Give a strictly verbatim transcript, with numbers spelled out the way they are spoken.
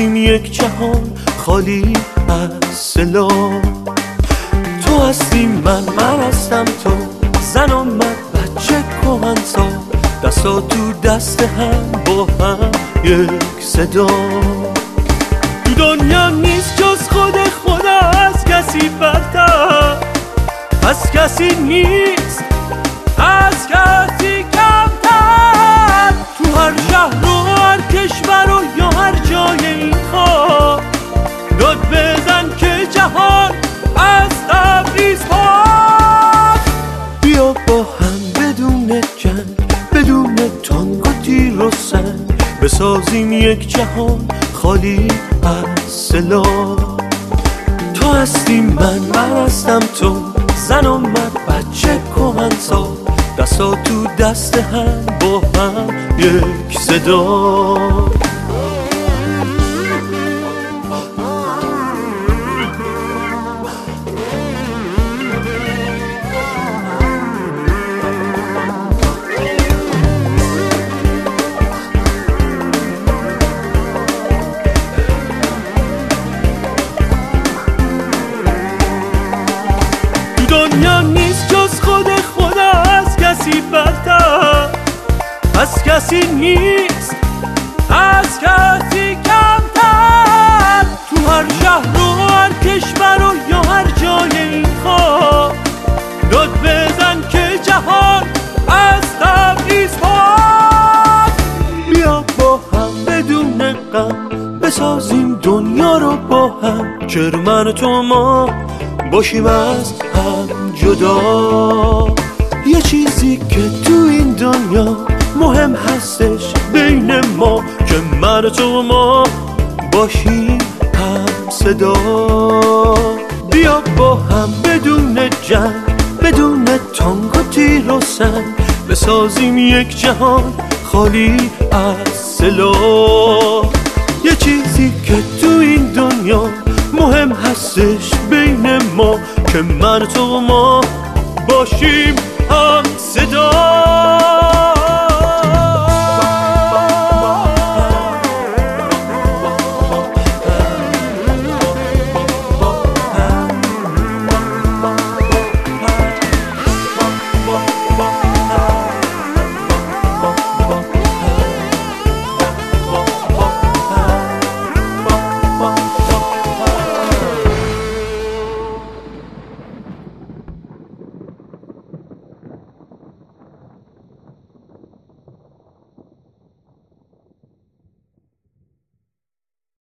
بسازیم یک جهان خالی از سلاح. تو هستی من، من هستم تو، زن و مرد، بچه کهنسال، دستا تو دست هم با هم یک صدا. تو دنیا نیست جز خود خدا، از کسی برتر، از کسی نیست، از کسی کمتر. تو هر شهر و هر کشور و یا هر جای این خاک داد بزن که جهان از تبریز پاک. بیا با هم بدون جنگ، بدون تانگ و تیر و سنگ، بسازیم یک جهان خالی از سلاح. تو هستی من، من هستم تو، زن و مرد، بچه کهنسال، دستا تو دست هم با هم یک صدا. دنیا نیست جز خود خدا، از کسی برتر، از کسی نیست، از کسی کمتر. تو هر شهر و هر کشور و یا هر جای این خاک داد بزن که جهان از تبریز پاک. بیا با هم بدون غم بسازیم دنیا رو با هم، که من تو ما باشیم از هم جدا. یه چیزی که تو این دنیا مهم هستش بین ما، که من تو ما باشیم هم صدا. بیا با هم بدون جنگ، بدون تانگ و تیر و سنگ، بسازیم یک جهان خالی از سلاح. یه چیزی که تو این دنیا مهم هستش بین ما، که من تو ما باشیم